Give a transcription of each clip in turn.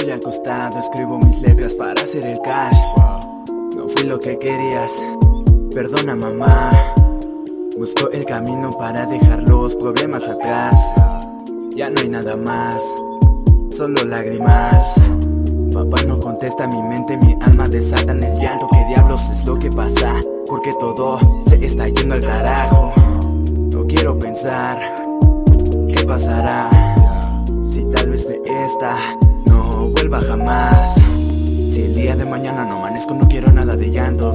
Estoy acostado, escribo mis letras para hacer el cash. No fui lo que querías, perdona mamá. Busco el camino para dejar los problemas atrás. Ya no hay nada más, solo lágrimas. Papá no contesta, mi mente, mi alma desatan el llanto. ¿Qué diablos es lo que pasa? Porque todo se está yendo al carajo. No quiero pensar qué pasará si tal vez de esta no vuelva jamás. Si el día de mañana no amanezco, no quiero nada de llantos.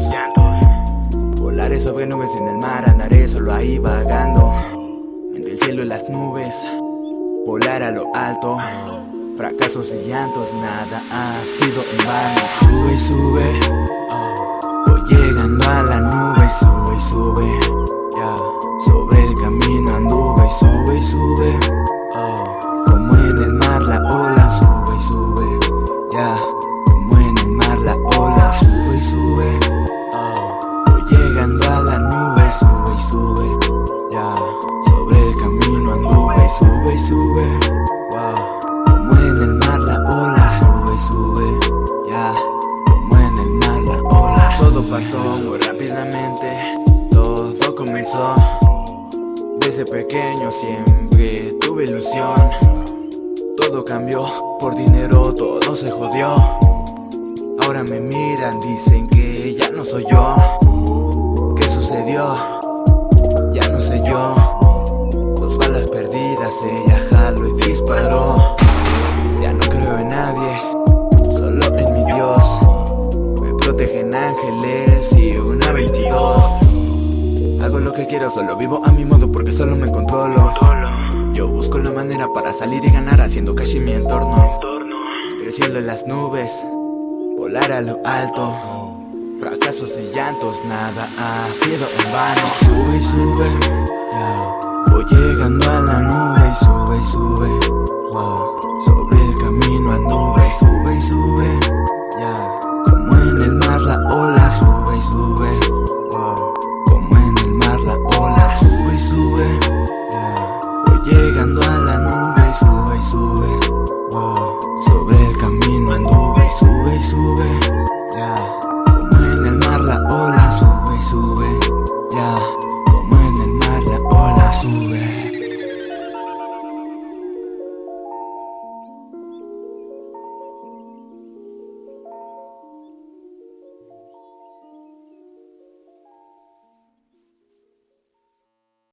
Volaré sobre nubes en el mar, andaré solo ahí vagando entre el cielo y las nubes, volar a lo alto. Fracasos y llantos, nada ha sido en vano. Sube y sube, voy llegando a la nube y sube y sube. Sobre el camino anduve y sube y sube. Como en el mar la ola, sube y sube. Como en el mar la ola, sube y sube. Voy llegando a la nube y sube y sube. Sobre el camino anduve y sube y sube. Como en el mar la ola, sube y sube. Como en el mar la ola. Todo pasó muy rápidamente, todo comenzó. Desde pequeño siempre tuve ilusión. Todo cambió, por dinero todo se jodió. Ahora me miran, dicen que ya no soy yo. ¿Qué sucedió? Ya no sé yo. 2 balas perdidas, ella jaló y disparó. Ya no creo en nadie, solo en mi Dios. Me protegen ángeles y una 22. Hago lo que quiero, solo vivo a mi modo porque solo me controlo. Yo busco la manera para salir y ganar haciendo cash en mi entorno. Entre el cielo y las nubes, volar a lo alto. Fracasos y llantos, nada ha sido en vano. Sube y sube, voy llegando a la nube y sube y sube.